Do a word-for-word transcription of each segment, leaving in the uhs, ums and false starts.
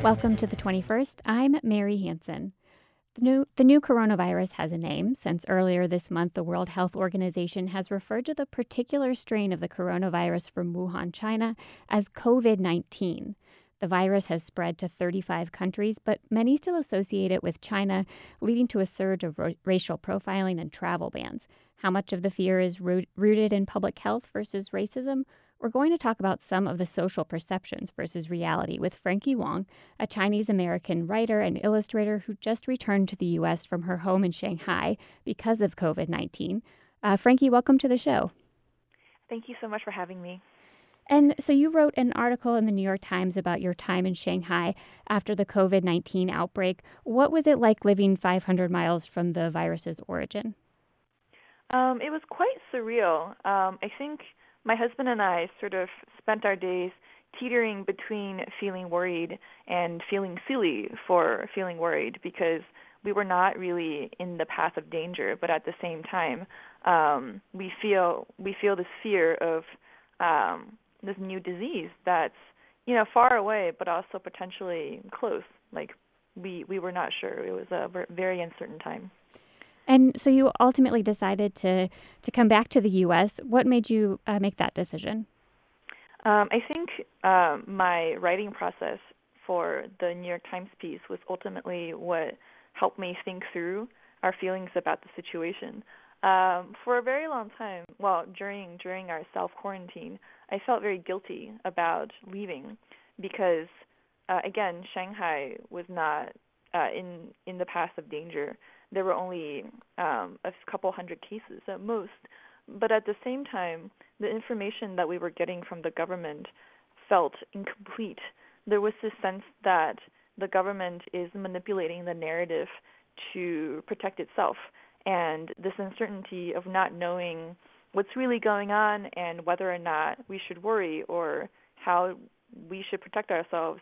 Welcome to the twenty-first. I'm Mary Hansen. The new, the new coronavirus has a name, since earlier this month the World Health Organization has referred to the particular strain of the coronavirus from Wuhan, China, as COVID nineteen. The virus has spread to thirty-five countries, but many still associate it with China, leading to a surge of ro- racial profiling and travel bans. How much of the fear is root- rooted in public health versus racism? We're going to talk about some of the social perceptions versus reality with Frankie Wong, a Chinese-American writer and illustrator who just returned to the U S from her home in Shanghai because of COVID nineteen. Uh, Frankie, welcome to the show. Thank you so much for having me. And so you wrote an article in the New York Times about your time in Shanghai after the COVID nineteen outbreak. What was it like living five hundred miles from the virus's origin? Um, it was quite surreal. Um, I think my husband and I sort of spent our days teetering between feeling worried and feeling silly for feeling worried, because we were not really in the path of danger, but at the same time, um, we feel we feel this fear of um, this new disease that's, you know, far away, but also potentially close. Like we we were not sure. It was a very uncertain time. And so you ultimately decided to, to come back to the U S. What made you uh, make that decision? Um, I think uh, my writing process for the New York Times piece was ultimately what helped me think through our feelings about the situation. Um, for a very long time, well, during during our self-quarantine, I felt very guilty about leaving because, uh, again, Shanghai was not uh, in in the path of danger. There were only um, a couple hundred cases at most. But at the same time, the information that we were getting from the government felt incomplete. There was this sense that the government is manipulating the narrative to protect itself, and this uncertainty of not knowing what's really going on and whether or not we should worry or how we should protect ourselves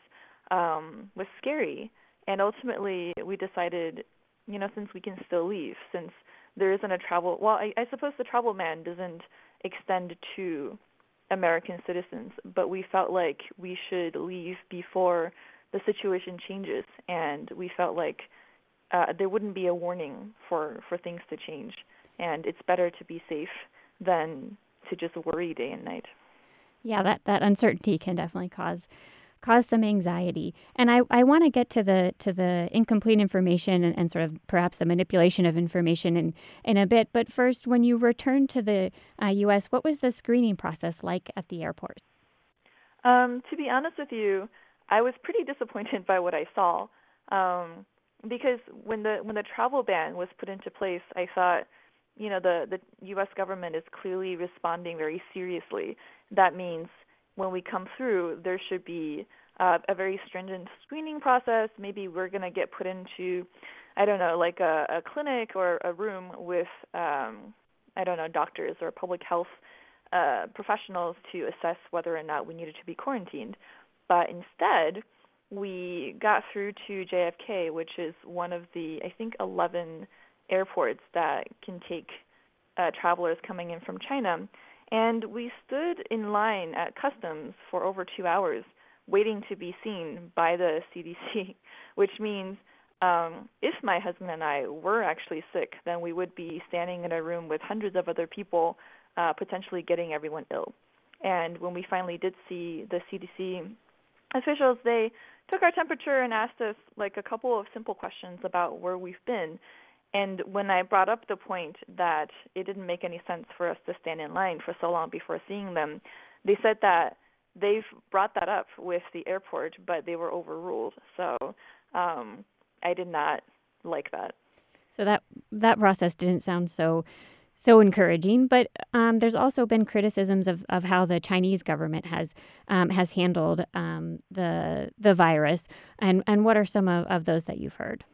um, was scary. And ultimately, we decided, you know, since we can still leave, since there isn't a travel, well, I, I suppose the travel ban doesn't extend to American citizens, but we felt like we should leave before the situation changes, and we felt like uh, there wouldn't be a warning for, for things to change, and it's better to be safe than to just worry day and night. Yeah, that, that uncertainty can definitely cause cause some anxiety. And I, I want to get to the to the incomplete information and, and sort of perhaps the manipulation of information in, in a bit. But first, when you returned to the uh, U S, what was the screening process like at the airport? Um, to be honest with you, I was pretty disappointed by what I saw, um, because when the when the travel ban was put into place, I thought, you know, the, the U S government is clearly responding very seriously. That means when we come through, there should be uh, a very stringent screening process. Maybe we're going to get put into, I don't know, like a, a clinic or a room with, um, I don't know, doctors or public health uh, professionals to assess whether or not we needed to be quarantined. But instead, we got through to J F K, which is one of the, I think, eleven airports that can take uh, travelers coming in from China. And we stood in line at customs for over two hours waiting to be seen by the C D C, which means um, if my husband and I were actually sick, then we would be standing in a room with hundreds of other people, uh, potentially getting everyone ill. And when we finally did see the C D C officials, they took our temperature and asked us like a couple of simple questions about where we've been. And when I brought up the point that it didn't make any sense for us to stand in line for so long before seeing them, they said that they've brought that up with the airport, but they were overruled. So um, I did not like that. So that that process didn't sound so so encouraging. But um, there's also been criticisms of, of how the Chinese government has um, has handled um, the the virus. And, and what are some of, of those that you've heard?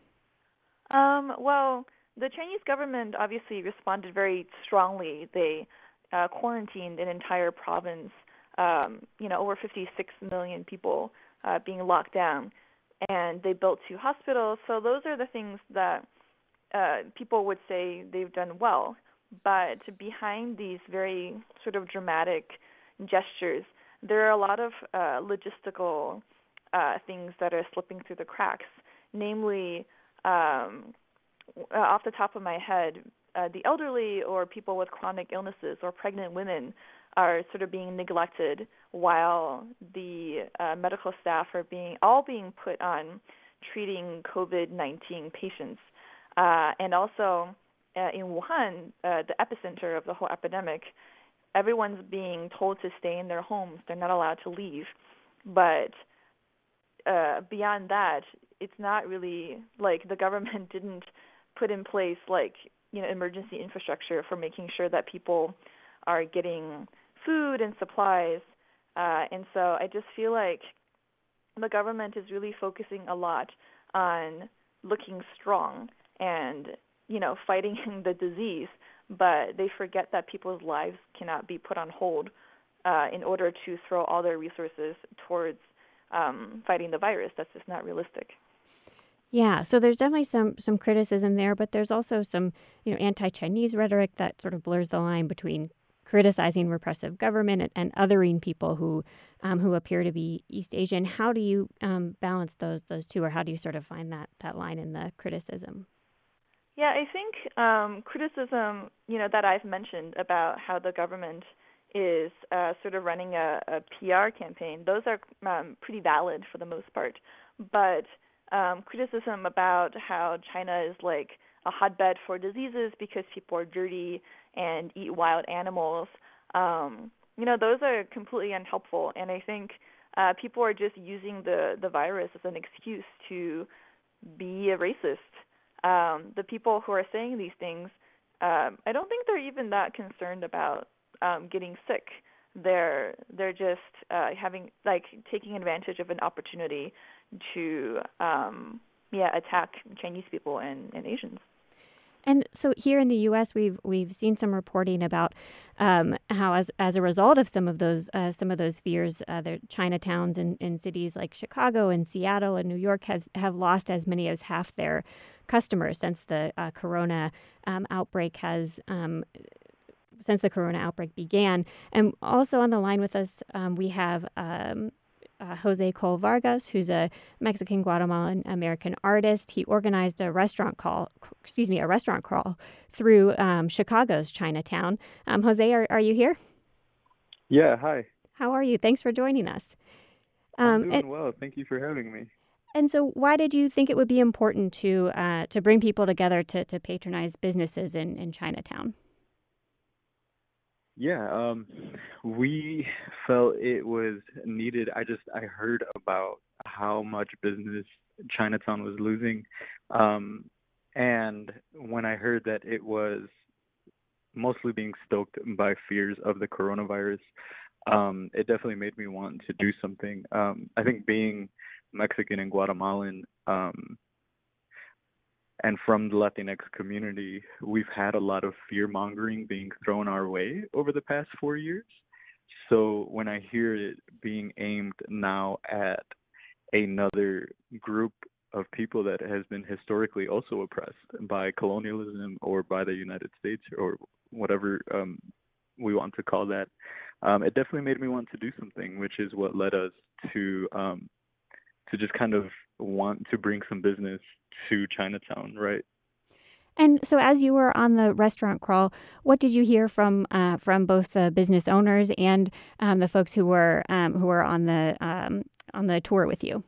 Um, well, the Chinese government obviously responded very strongly. They uh, quarantined an entire province, um, you know, over fifty-six million people uh, being locked down, and they built two hospitals. So those are the things that uh, people would say they've done well. But behind these very sort of dramatic gestures, there are a lot of uh, logistical uh, things that are slipping through the cracks. Namely, um, uh, off the top of my head, uh, the elderly or people with chronic illnesses or pregnant women are sort of being neglected while the uh, medical staff are being all being put on treating COVID nineteen patients. Uh, and also uh, in Wuhan, uh, the epicenter of the whole epidemic, everyone's being told to stay in their homes. They're not allowed to leave. But uh, beyond that, it's not really like the government didn't put in place like, you know, emergency infrastructure for making sure that people are getting food and supplies. Uh, and so I just feel like the government is really focusing a lot on looking strong and, you know, fighting the disease, but they forget that people's lives cannot be put on hold uh, in order to throw all their resources towards um, fighting the virus. That's just not realistic. Yeah, so there's definitely some some criticism there, but there's also some, you know, anti-Chinese rhetoric that sort of blurs the line between criticizing repressive government and, and othering people who um, who appear to be East Asian. How do you um, balance those those two, or how do you sort of find that that line in the criticism? Yeah, I think um, criticism, you know, that I've mentioned about how the government is uh, sort of running a, a P R campaign, those are um, pretty valid for the most part. But um, criticism about how China is like a hotbed for diseases because people are dirty and eat wild animals, um, you know, those are completely unhelpful. And I think uh, people are just using the, the virus as an excuse to be a racist. Um, the people who are saying these things, um, I don't think they're even that concerned about um, getting sick. They're they're just uh, having like taking advantage of an opportunity to um, yeah attack Chinese people and, and Asians. And so here in the U S, we've we've seen some reporting about um, how, as as a result of some of those uh, some of those fears, uh, the Chinatowns in, in cities like Chicago and Seattle and New York have have lost as many as half their customers since the uh, corona um, outbreak has. Um, since the corona outbreak began. And also on the line with us, um, we have um, uh, Jose Cole Vargas, who's a Mexican Guatemalan American artist. He organized a restaurant call, excuse me, a restaurant crawl through um, Chicago's Chinatown. Um, Jose, are, are you here? Yeah, hi. How are you? Thanks for joining us. Um, I'm doing and, well. Thank you for having me. And so why did you think it would be important to uh, to bring people together to, to patronize businesses in, in Chinatown? Yeah, um, we felt it was needed. I just, I heard about how much business Chinatown was losing. Um, and when I heard that it was mostly being stoked by fears of the coronavirus, um, it definitely made me want to do something. Um, I think being Mexican and Guatemalan, um, and from the Latinx community, we've had a lot of fear-mongering being thrown our way over the past four years. So when I hear it being aimed now at another group of people that has been historically also oppressed by colonialism or by the United States or whatever um, we want to call that, um, it definitely made me want to do something, which is what led us to um, to just kind of want to bring some business to Chinatown, right? And so, as you were on the restaurant crawl, what did you hear from uh, from both the business owners and um, the folks who were um, who were on the um, on the tour with you?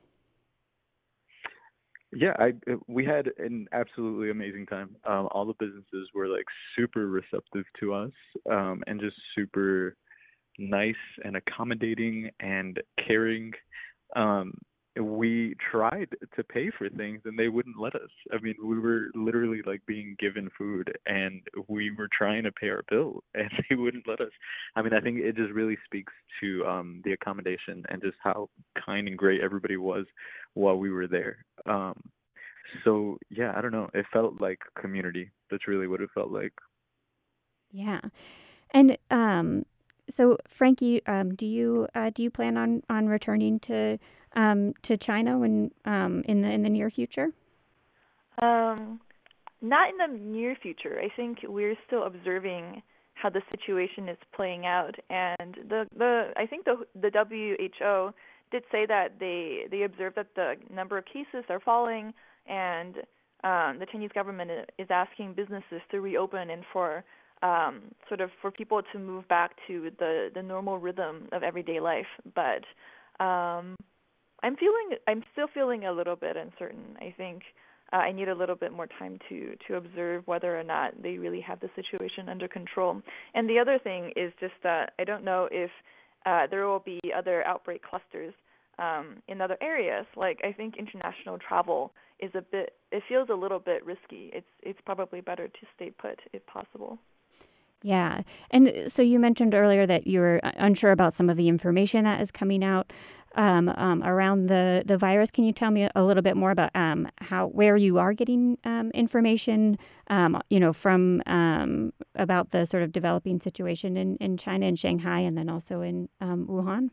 Yeah, I we had an absolutely amazing time. Um, all the businesses were like super receptive to us um, and just super nice and accommodating and caring. Um, we tried to pay for things and they wouldn't let us. I mean, we were literally like being given food and we were trying to pay our bill and they wouldn't let us. I mean, I think it just really speaks to um, the accommodation and just how kind and great everybody was while we were there. Um, so yeah, I don't know. It felt like community. That's really what it felt like. Yeah. And um, so Frankie, um, do you uh, do you plan on, on returning to um, to China when um, in the in the near future? Um, not in the near future. I think we're still observing how the situation is playing out, and the the I think the the W H O did say that they they observed that the number of cases are falling, and um, the Chinese government is asking businesses to reopen and for um, sort of for people to move back to the, the normal rhythm of everyday life. But um, I'm feeling I'm still feeling a little bit uncertain. I think uh, I need a little bit more time to to observe whether or not they really have the situation under control. And the other thing is just that I don't know if uh, there will be other outbreak clusters um, in other areas. Like I think international travel is a bit it feels a little bit risky. It's it's probably better to stay put if possible. Yeah. And so you mentioned earlier that you were unsure about some of the information that is coming out um, um, around the, the virus. Can you tell me a little bit more about um, how where you are getting um, information, um, you know, from um, about the sort of developing situation in, in China and Shanghai, and then also in um, Wuhan?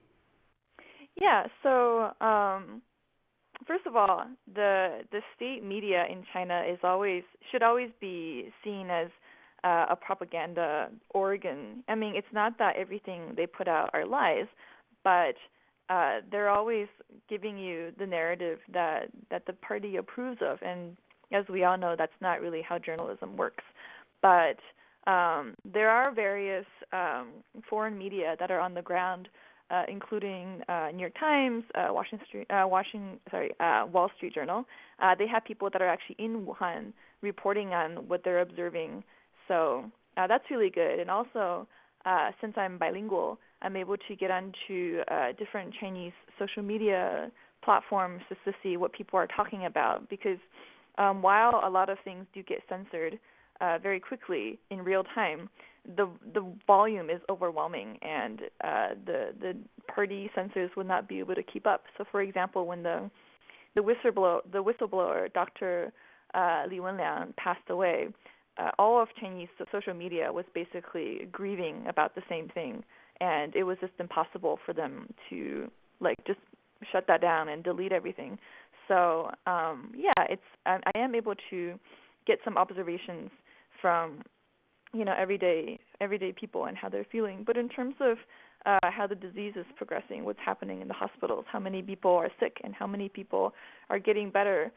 Yeah. So um, first of all, the the state media in China is always should always be seen as Uh, a propaganda organ. I mean, it's not that everything they put out are lies, but uh, they're always giving you the narrative that, that the party approves of. And as we all know, that's not really how journalism works. But um, there are various um, foreign media that are on the ground, uh, including uh, New York Times, uh, Washington Street, uh, Washington, sorry, uh, Wall Street Journal. Uh, they have people that are actually in Wuhan reporting on what they're observing. So uh, that's really good. And also, uh, since I'm bilingual, I'm able to get onto uh, different Chinese social media platforms just to see what people are talking about. Because um, while a lot of things do get censored uh, very quickly in real time, the the volume is overwhelming, and uh, the the party censors would not be able to keep up. So, for example, when the the whistleblower the whistleblower Doctor Uh, Li Wenliang passed away, Uh, all of Chinese social media was basically grieving about the same thing, and it was just impossible for them to like just shut that down and delete everything. So um, yeah, it's I, I am able to get some observations from you know everyday everyday people and how they're feeling. But in terms of uh, how the disease is progressing, what's happening in the hospitals, how many people are sick, and how many people are getting better.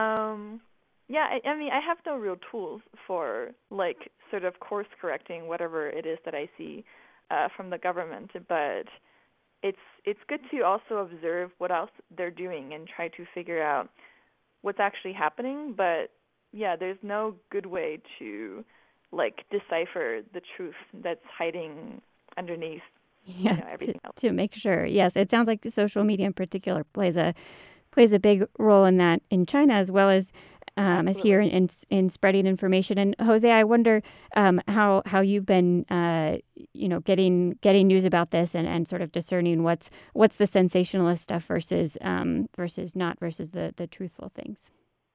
Um, Yeah, I, I mean, I have no real tools for, like, sort of course correcting whatever it is that I see uh, from the government, but it's it's good to also observe what else they're doing and try to figure out what's actually happening. But yeah, there's no good way to, like, decipher the truth that's hiding underneath Yeah, you know, everything to, else. to make sure. Yes, it sounds like social media in particular plays a plays a big role in that in China as well as um, as here in, in in spreading information. And Jose, I wonder um, how how you've been uh, you know getting getting news about this and, and sort of discerning what's what's the sensationalist stuff versus um, versus not versus the the truthful things.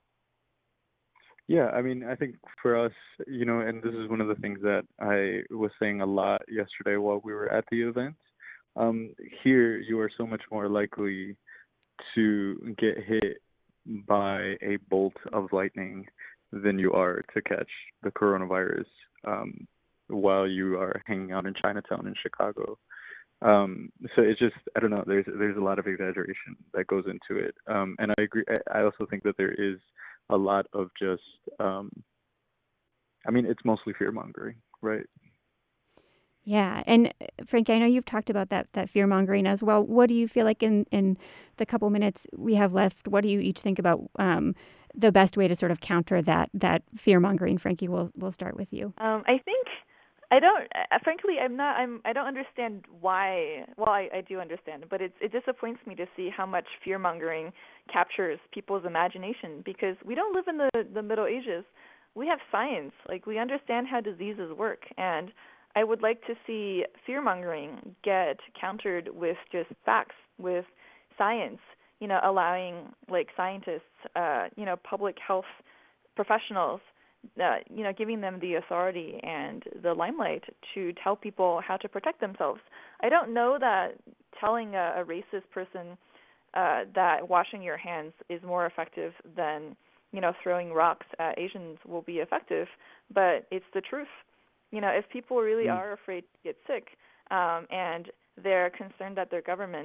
Yeah, I mean, I think for us, you know, and this is one of the things that I was saying a lot yesterday while we were at the event. Um, here, you are so much more likely to get hit by a bolt of lightning than you are to catch the coronavirus um, while you are hanging out in Chinatown in Chicago. Um, so it's just, I don't know, there's there's a lot of exaggeration that goes into it. Um, and I agree, I I also think that there is a lot of just, um, I mean, it's mostly fear-mongering, right? Yeah. And Frankie, I know you've talked about that that fear mongering as well. What do you feel like in, in the couple minutes we have left, what do you each think about um, the best way to sort of counter that that fear mongering? Frankie, we'll we'll start with you. Um, I think I don't. Uh, frankly, I'm not. I'm. I don't understand why. Well, I, I do understand, but it it disappoints me to see how much fear mongering captures people's imagination, because we don't live in the the Middle Ages. We have science. Like, we understand how diseases work, and I would like to see fear-mongering get countered with just facts, with science, you know, allowing, like, scientists, uh, you know, public health professionals, uh, you know, giving them the authority and the limelight to tell people how to protect themselves. I don't know that telling a, a racist person uh, that washing your hands is more effective than, you know, throwing rocks at Asians will be effective, but it's the truth. You know, if people really mm. are afraid to get sick um, and they're concerned that their government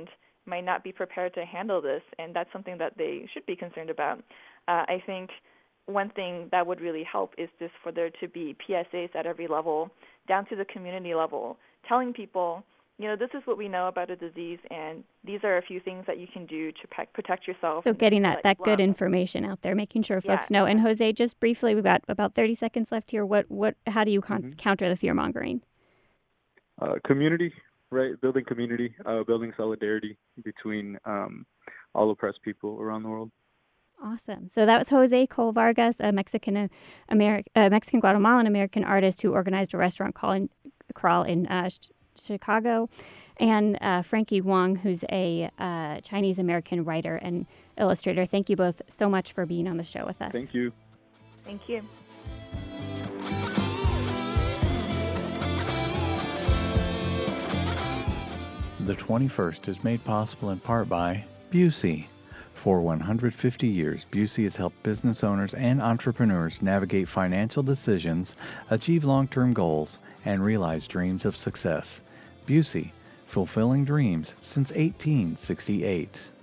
might not be prepared to handle this, and that's something that they should be concerned about. Uh, I think one thing that would really help is just for there to be P S As at every level, down to the community level, telling people, you know, this is what we know about a disease, and these are a few things that you can do to pe- protect yourself. So getting that, that good information out there, making sure folks yeah. know. And Jose, just briefly, we've got about thirty seconds left here. What, what, how do you con- mm-hmm. counter the fear-mongering? Uh, community, right? Building community, uh, building solidarity between um, all oppressed people around the world. Awesome. So that was Jose Cole Vargas, a Mexican American, uh, Mexican Guatemalan American artist who organized a restaurant crawl in, crawl in uh, sh- Chicago, and uh, Frankie Wong, who's a uh, Chinese American writer and illustrator. Thank you both so much for being on the show with us. Thank you. Thank you. The twenty-first is made possible in part by Busey. For one hundred fifty years, Busey has helped business owners and entrepreneurs navigate financial decisions, achieve long-term goals, and realize dreams of success. Busey, fulfilling dreams since eighteen sixty-eight.